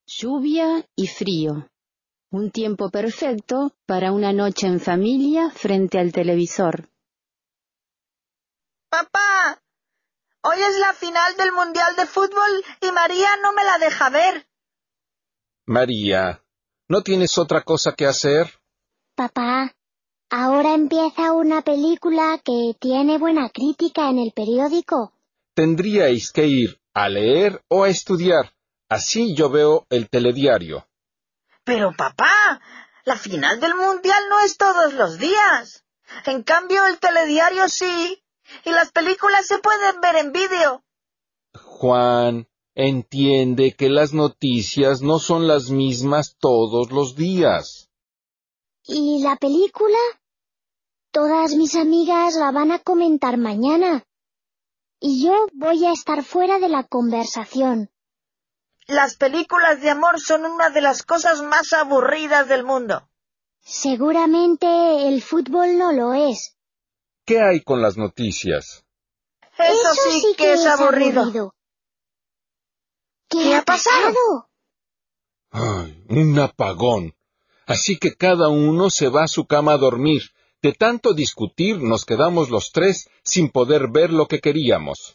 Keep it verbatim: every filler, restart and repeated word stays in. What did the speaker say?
Lluvia y frío. Un tiempo perfecto para una noche en familia frente al televisor. Papá, hoy es la final del Mundial de Fútbol y María no me la deja ver. María, ¿no tienes otra cosa que hacer? Papá, ahora empieza una película que tiene buena crítica en el periódico. Tendríais que ir a leer o a estudiar. Así yo veo el telediario. Pero papá, la final del Mundial no es todos los días. En cambio, el telediario sí, y las películas se pueden ver en vídeo. Juan, entiende que las noticias no son las mismas todos los días. ¿Y la película? Todas mis amigas la van a comentar mañana. Y yo voy a estar fuera de la conversación. Las películas de amor son una de las cosas más aburridas del mundo. Seguramente el fútbol no lo es. ¿Qué hay con las noticias? Eso, Eso sí, sí que es aburrido. ¿Qué, ¿Qué ha ha pasado? Ay, un apagón. Así que cada uno se va a su cama a dormir. De tanto discutir nos quedamos los tres sin poder ver lo que queríamos.